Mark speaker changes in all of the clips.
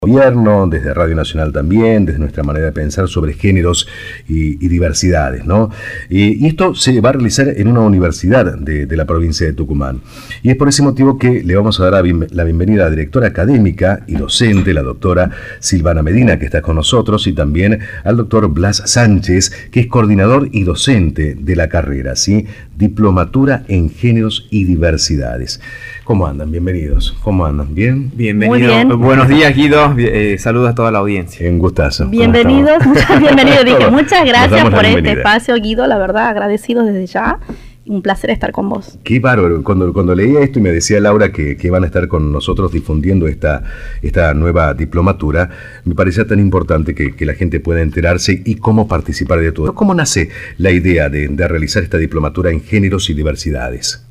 Speaker 1: Gobierno, desde Radio Nacional también, desde nuestra manera de pensar sobre géneros y diversidades, ¿no? Y esto se va a realizar en una universidad de la provincia de Tucumán. Y es por ese motivo que le vamos a dar la bienvenida a la directora académica y docente, la doctora Silvana Medina, que está con nosotros, y también al doctor Blas Sánchez, que es coordinador y docente de la carrera, ¿sí? Diplomatura en Géneros y Diversidades. ¿Cómo andan? Bienvenidos. ¿Cómo andan? ¿Bien?
Speaker 2: Bienvenido.
Speaker 3: Bien.
Speaker 2: Buenos días, Guido. Saludos a toda la audiencia.
Speaker 1: Un gustazo.
Speaker 3: Bienvenidos, bienvenidos. Dije, muchas gracias por este
Speaker 1: espacio.
Speaker 3: espacio, Guido. La verdad, agradecidos desde ya. Un placer estar con vos.
Speaker 1: Qué bárbaro. Cuando leía esto y me decía Laura que van a estar con nosotros difundiendo esta nueva diplomatura, me parecía tan importante que la gente pueda enterarse y cómo participar de todo. ¿Cómo nace la idea de realizar esta diplomatura en géneros y diversidades?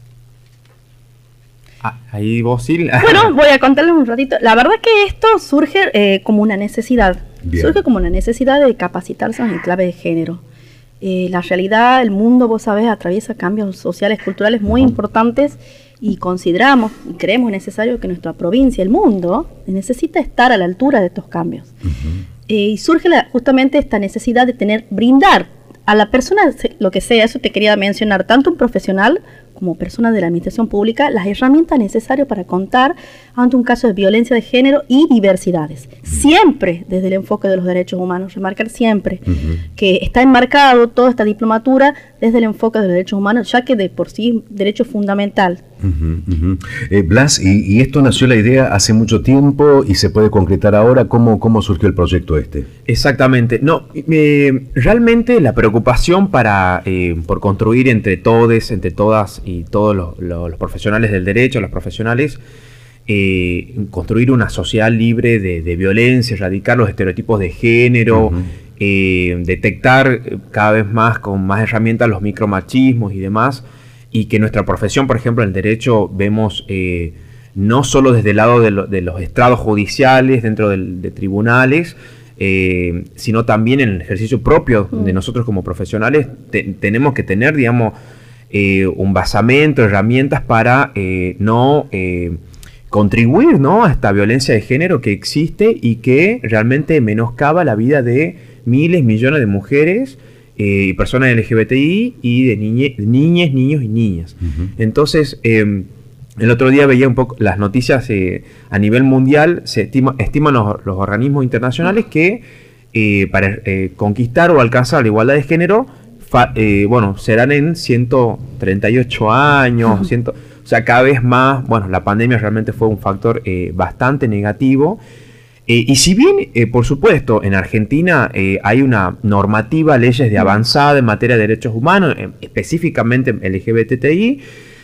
Speaker 2: Ahí vos, Sil.
Speaker 3: Bueno, voy a contarles un ratito. La verdad que esto surge como una necesidad.
Speaker 1: Bien.
Speaker 3: Surge como una necesidad de capacitarse en clave de género. La realidad, el mundo, vos sabés, atraviesa cambios sociales, culturales muy importantes y consideramos y creemos necesario que nuestra provincia, el mundo, necesita estar a la altura de estos cambios. Y surge justamente esta necesidad de brindar a la persona, lo que sea, eso te quería mencionar, tanto un profesional como persona de la administración pública, las herramientas necesarias para contar ante un caso de violencia de género y diversidades. Siempre desde el enfoque de los derechos humanos, remarcar siempre que está enmarcado toda esta diplomatura desde el enfoque de los derechos humanos, ya que de por sí derecho fundamental.
Speaker 1: Blas, y esto nació la idea hace mucho tiempo y se puede concretar ahora. ¿Cómo surgió el proyecto este?
Speaker 2: Exactamente. No, realmente la preocupación por construir entre todes, entre todas y todos los profesionales del derecho, los profesionales, construir una sociedad libre de violencia, erradicar los estereotipos de género, detectar cada vez más con más herramientas los micromachismos y demás, y que nuestra profesión, por ejemplo, en el derecho vemos no solo desde el lado de los estrados judiciales, dentro de tribunales, sino también en el ejercicio propio de nosotros como profesionales, tenemos que tener, digamos, un basamento, herramientas para no contribuir, ¿no?, a esta violencia de género que existe y que realmente menoscaba la vida de miles, millones de mujeres y personas LGBTI y de niñas, niños y niñas. Entonces, el otro día veía un poco las noticias a nivel mundial. Se estiman los organismos internacionales que para conquistar o alcanzar la igualdad de género, serán en 138 años, o sea, cada vez más. Bueno, la pandemia realmente fue un factor bastante negativo. Y si bien, por supuesto, en Argentina hay una normativa, leyes de avanzada en materia de derechos humanos, específicamente LGBTI,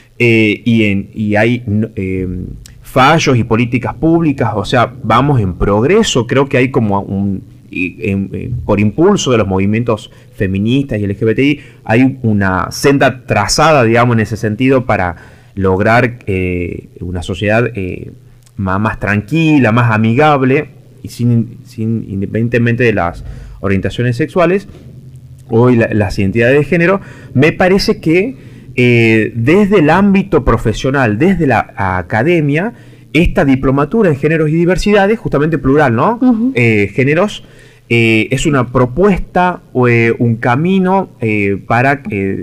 Speaker 2: y hay fallos y políticas públicas, o sea, vamos en progreso. Creo que hay como por impulso de los movimientos feministas y LGBTI, hay una senda trazada, digamos, en ese sentido, para lograr una sociedad más tranquila, más amigable, y independientemente de las orientaciones sexuales o las identidades de género. Me parece que desde el ámbito profesional, desde la academia, esta diplomatura en géneros y diversidades, justamente plural, ¿no? Géneros, es una propuesta o un camino para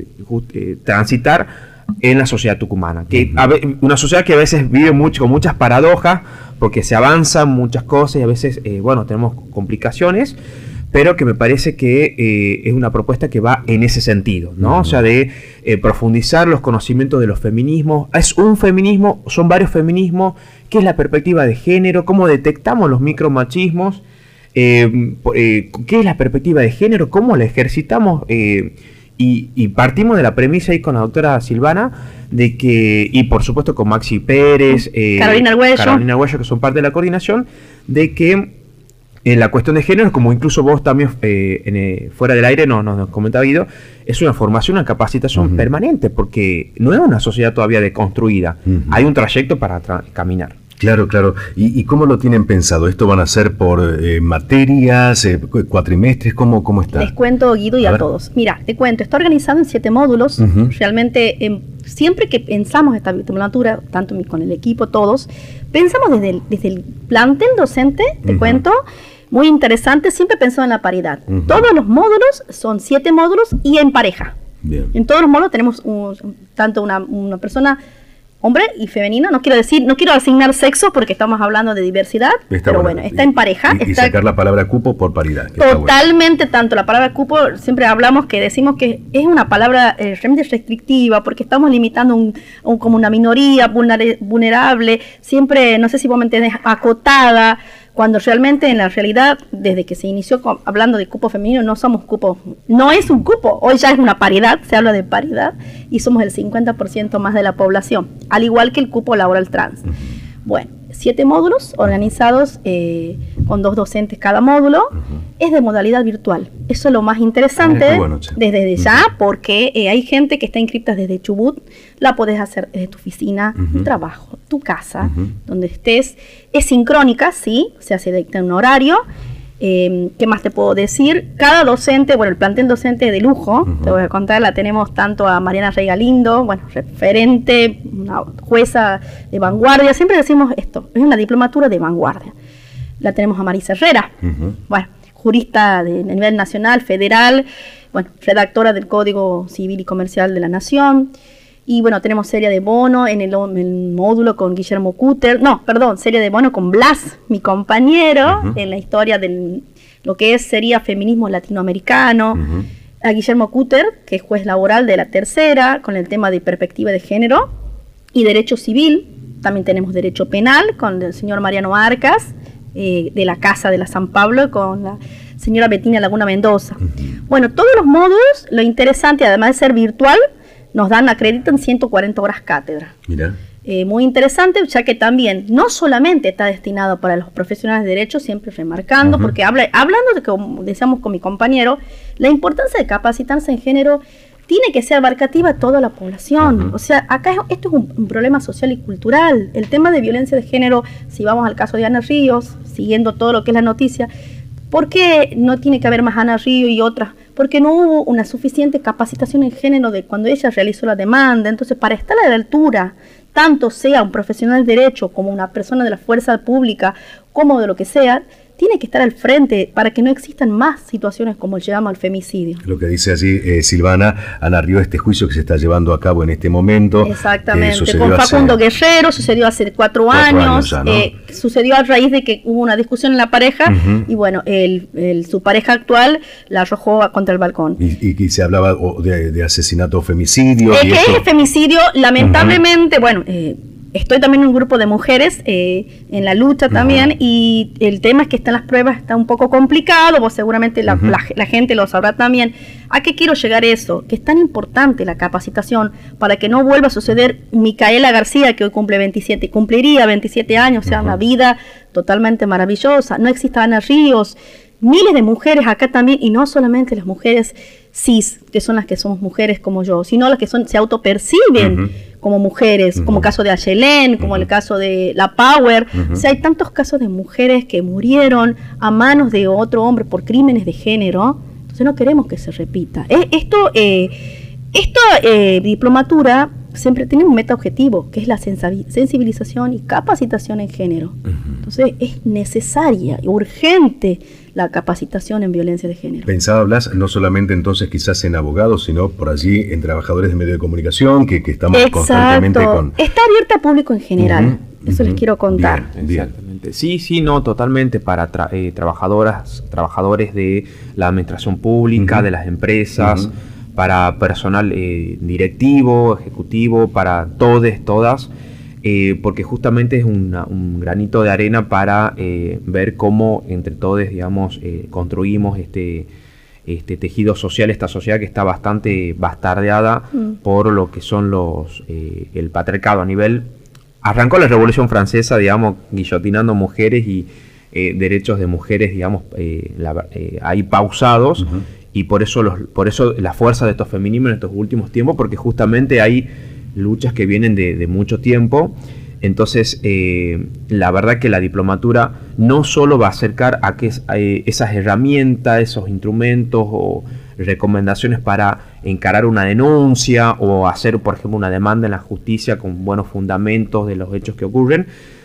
Speaker 2: transitar en la sociedad tucumana, una sociedad que a veces vive con muchas paradojas, porque se avanzan muchas cosas y a veces tenemos complicaciones, pero que me parece que es una propuesta que va en ese sentido, ¿no? O sea, de profundizar los conocimientos de los feminismos. ¿Es un feminismo? ¿Son varios feminismos? ¿Qué es la perspectiva de género? ¿Cómo detectamos los micromachismos? ¿Qué es la perspectiva de género? ¿Cómo la ejercitamos? Y partimos de la premisa ahí con la doctora Silvana, de que, y por supuesto con Maxi Pérez, Carolina Arguello, que son parte de la coordinación, de que en la cuestión de género, como incluso vos también fuera del aire nos comentaba, Guido, es una formación, una capacitación permanente, porque no es una sociedad todavía deconstruida, hay un trayecto para caminar.
Speaker 1: Claro, claro. ¿Y cómo lo tienen pensado? ¿Esto van a ser por materias, cuatrimestres? ¿Cómo está?
Speaker 3: Les cuento, Guido, y a todos. Mira, te cuento, está organizado en 7 módulos. Realmente, siempre que pensamos esta diplomatura, tanto con el equipo, todos, Pensamos desde el plantel docente, te cuento, muy interesante, siempre pensó en la paridad. Todos los módulos son 7 módulos y en pareja.
Speaker 1: Bien.
Speaker 3: En todos los módulos tenemos tanto una persona hombre y femenina. No quiero asignar sexo porque estamos hablando de diversidad, pero bueno, está en pareja.
Speaker 1: Y sacar la palabra cupo por paridad.
Speaker 3: Totalmente, tanto la palabra cupo, siempre hablamos que decimos que es una palabra realmente restrictiva porque estamos limitando como una minoría vulnerable, siempre, no sé si vos me entendés, acotada, cuando realmente en la realidad, desde que se inició hablando de cupo femenino, no somos cupo, no es un cupo, hoy ya es una paridad, se habla de paridad y somos el 50% más de la población, al igual que el cupo laboral trans. Bueno, 7 módulos organizados con 2 docentes cada módulo, es de modalidad virtual. Eso es lo más interesante desde ya, porque hay gente que está inscripta desde Chubut, la podés hacer desde tu oficina, tu trabajo, tu casa, donde estés. Es sincrónica, sí, se hace en un horario. ¿Qué más te puedo decir? Cada docente, bueno, el plantel docente de lujo, te voy a contar, la tenemos tanto a Mariana Rey Galindo, bueno, referente, una jueza de vanguardia, siempre decimos esto, es una diplomatura de vanguardia. La tenemos a Marisa Herrera, bueno, jurista de nivel nacional, federal, bueno, redactora del Código Civil y Comercial de la Nación. Y bueno, tenemos Celia de Bono en el módulo con Guillermo Cutter. Celia de Bono con Blas, mi compañero, en la historia de lo que sería feminismo latinoamericano. A Guillermo Cutter, que es juez laboral de la tercera, con el tema de perspectiva de género. Y derecho civil, también tenemos derecho penal con el señor Mariano Arcas, de la Casa de la San Pablo, con la señora Betina Laguna Mendoza. Bueno, todos los módulos, lo interesante, además de ser virtual, acreditan 140 horas cátedra.
Speaker 1: Mira.
Speaker 3: Muy interesante, ya que también no solamente está destinado para los profesionales de derecho, siempre remarcando, porque hablando de, como decíamos con mi compañero, la importancia de capacitarse en género tiene que ser abarcativa a toda la población. O sea, acá esto es un problema social y cultural. El tema de violencia de género, si vamos al caso de Ana Ríos, siguiendo todo lo que es la noticia, ¿por qué no tiene que haber más Ana Ríos y otras? Porque no hubo una suficiente capacitación en género de cuando ella realizó la demanda. Entonces, para estar a la altura, tanto sea un profesional de derecho como una persona de la fuerza pública, como de lo que sea, tiene que estar al frente para que no existan más situaciones como el llamado al femicidio.
Speaker 1: Lo que dice allí Silvana, Ana Ríos, este juicio que se está llevando a cabo en este momento.
Speaker 3: Exactamente, con Facundo Guerrero, sucedió hace 4 años, ya, ¿no? Sucedió a raíz de que hubo una discusión en la pareja y bueno, su pareja actual la arrojó contra el balcón.
Speaker 1: Y se hablaba de asesinato o femicidio.
Speaker 3: ¿Qué es femicidio? Lamentablemente, bueno... estoy también en un grupo de mujeres en la lucha también y el tema es que están las pruebas, está un poco complicado, vos seguramente la gente lo sabrá también. ¿A qué quiero llegar eso? Que es tan importante la capacitación para que no vuelva a suceder. Micaela García, que hoy cumpliría 27 años, o sea, una vida totalmente maravillosa. No exista Ana Ríos, miles de mujeres acá también, y no solamente las mujeres cis, que son las que somos mujeres como yo, sino las que se autoperciben como mujeres, como el caso de Ayelén, como el caso de La Power. O sea, hay tantos casos de mujeres que murieron a manos de otro hombre por crímenes de género. Entonces no queremos que se repita. Esta diplomatura siempre tiene un meta objetivo, que es la sensibilización y capacitación en género. Entonces es necesaria y urgente la capacitación en violencia de género.
Speaker 1: Pensaba, Blas, no solamente entonces quizás en abogados, sino por allí en trabajadores de medios de comunicación, que estamos constantemente con...
Speaker 3: Está abierta a público en general, eso les quiero contar.
Speaker 2: Bien. Exactamente. Sí, no, totalmente para trabajadores de la administración pública, de las empresas, para personal directivo, ejecutivo, para todas, porque justamente es un granito de arena para ver cómo entre todos, digamos, construimos este tejido social, esta sociedad que está bastante bastardeada por lo que son el patriarcado a nivel... Arrancó la Revolución Francesa, digamos, guillotinando mujeres y derechos de mujeres, digamos, ahí pausados, y por eso la fuerza de estos feminismos en estos últimos tiempos, porque justamente hay luchas que vienen de mucho tiempo. Entonces, la verdad que la diplomatura no solo va a acercar a que esas herramientas, esos instrumentos o recomendaciones para encarar una denuncia o hacer, por ejemplo, una demanda en la justicia con buenos fundamentos de los hechos que ocurren,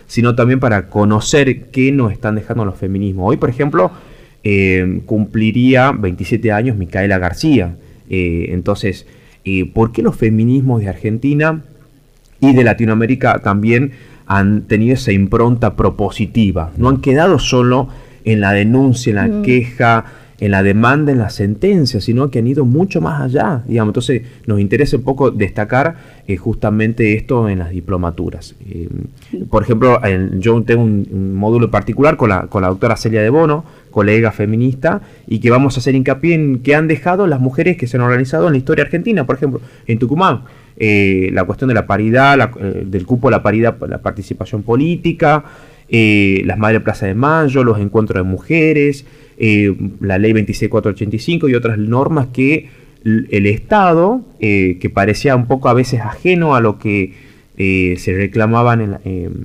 Speaker 2: sino también para conocer qué nos están dejando los feminismos. Hoy, por ejemplo, cumpliría 27 años Micaela García. Entonces, ¿por qué los feminismos de Argentina y de Latinoamérica también han tenido esa impronta propositiva? No han quedado solo en la denuncia, en la queja, en la demanda, en la sentencia, sino que han ido mucho más allá, digamos. Entonces nos interesa un poco destacar justamente esto en las diplomaturas. Por ejemplo, yo tengo un módulo particular con la doctora Celia de Bono, colega feminista, y que vamos a hacer hincapié en qué han dejado las mujeres que se han organizado en la historia argentina. Por ejemplo, en Tucumán, la cuestión de la paridad, del cupo de la paridad, la participación política, las Madres Plaza de Mayo, los encuentros de mujeres, la ley 26485 y otras normas que el Estado, que parecía un poco a veces ajeno a lo que se reclamaban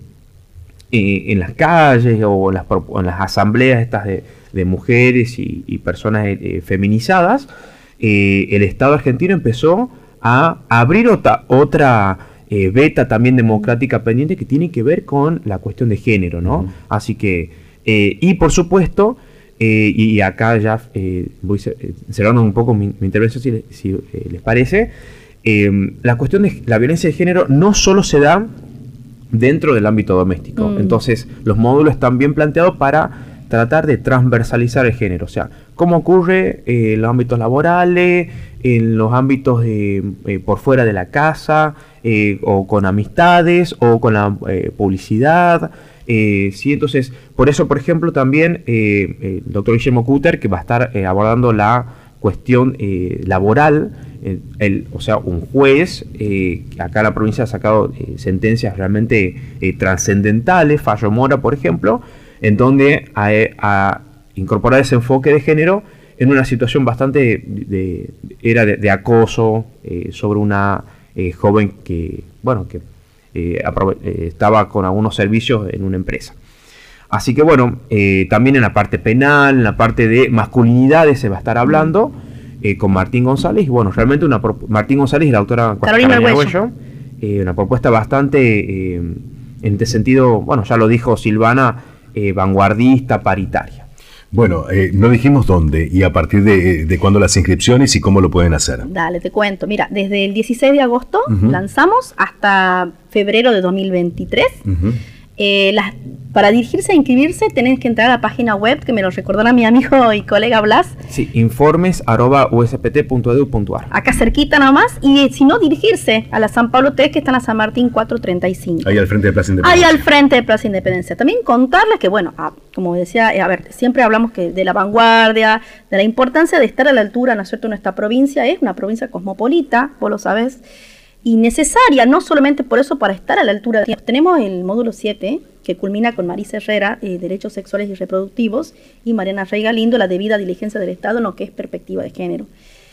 Speaker 2: en las calles o en las asambleas estas de mujeres y personas feminizadas, el Estado argentino empezó a abrir otra beta también democrática pendiente que tiene que ver con la cuestión de género, ¿no? Así que, y por supuesto, y acá ya voy cerrando un poco mi intervención, si les parece, la cuestión de la violencia de género no solo se da dentro del ámbito doméstico. Entonces, los módulos están bien planteados para tratar de transversalizar el género. O sea, cómo ocurre en los ámbitos laborales, en los ámbitos por fuera de la casa, o con amistades, o con la publicidad. Sí, entonces, por eso, por ejemplo, también el doctor Guillermo Cutter, que va a estar abordando la cuestión laboral, o sea, un juez, acá en la provincia ha sacado sentencias realmente trascendentales, Fallo Mora, por ejemplo, en donde ha incorporado ese enfoque de género en una situación bastante de acoso sobre una joven que estaba con algunos servicios en una empresa. Así que bueno, también en la parte penal, en la parte de masculinidades se va a estar hablando con Martín González. Y bueno, realmente Martín González y la autora
Speaker 3: Carolina Arguello.
Speaker 2: Una propuesta bastante, en este sentido, bueno, ya lo dijo Silvana, vanguardista, paritaria.
Speaker 1: Bueno, no dijimos dónde y a partir de cuándo las inscripciones y cómo lo pueden hacer.
Speaker 3: Dale, te cuento. Mira, desde el 16 de agosto lanzamos hasta febrero de 2023. Para dirigirse a inscribirse tenés que entrar a la página web, que me lo recordará mi amigo y colega Blas.
Speaker 2: Sí, informes@uspt.edu.ar.
Speaker 3: Acá cerquita nomás, y si no, dirigirse a la San Pablo 3, que está en la San Martín 435.
Speaker 1: Ahí al frente de Plaza Independencia.
Speaker 3: Ahí al frente de Plaza Independencia. También contarles que, bueno, como decía, siempre hablamos de la vanguardia, de la importancia de estar a la altura, ¿no es cierto? Nuestra provincia es una provincia cosmopolita, vos lo sabés, y necesaria, no solamente por eso, para estar a la altura. Tenemos el módulo 7, que culmina con Marisa Herrera, Derechos Sexuales y Reproductivos, y Mariana Rey Galindo, la debida diligencia del Estado en lo que es perspectiva de género.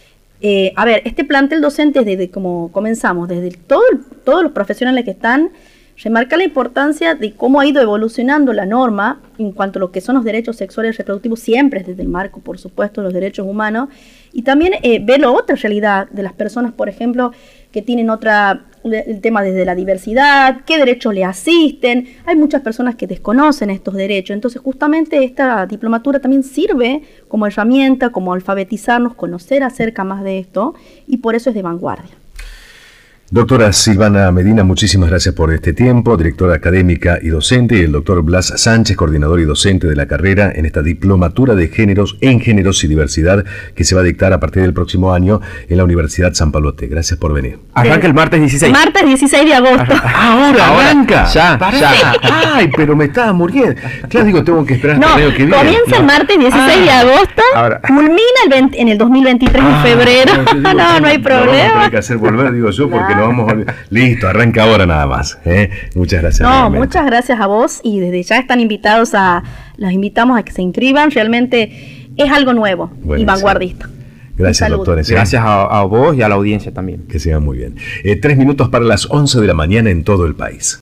Speaker 3: Este plantel docente, desde como comenzamos, desde todos los profesionales que están, remarca la importancia de cómo ha ido evolucionando la norma en cuanto a lo que son los derechos sexuales y reproductivos, siempre desde el marco, por supuesto, de los derechos humanos, y también ver la otra realidad de las personas, por ejemplo, que tienen el tema desde la diversidad, qué derechos le asisten. Hay muchas personas que desconocen estos derechos, entonces justamente esta diplomatura también sirve como herramienta, como alfabetizarnos, conocer acerca más de esto, y por eso es de vanguardia.
Speaker 1: Doctora Silvana Medina, muchísimas gracias por este tiempo, directora académica y docente, y el doctor Blas Sánchez, coordinador y docente de la carrera en esta diplomatura de géneros en géneros y diversidad que se va a dictar a partir del próximo año en la Universidad San Pablo T. Gracias por venir.
Speaker 2: Arranca el martes 16.
Speaker 3: Martes 16 de agosto.
Speaker 1: Ahora arranca.
Speaker 2: Ya.
Speaker 1: Ay, pero me estaba muriendo. Claro, digo, tengo que esperar hasta el año que viene.
Speaker 3: Comienza el martes 16 de agosto, culmina en el 2023 en febrero. No hay problema.
Speaker 1: Vamos a tener que hacer volver, digo yo, porque no vamos a... Listo, arranca ahora nada más. Muchas gracias.
Speaker 3: Muchas gracias a vos, y desde ya están invitados los invitamos a que se inscriban. Realmente es algo nuevo y vanguardista.
Speaker 1: Gracias, doctores.
Speaker 2: Gracias a vos y a la audiencia también.
Speaker 1: Que sigan muy bien. 3 minutos para las 11 de la mañana en todo el país.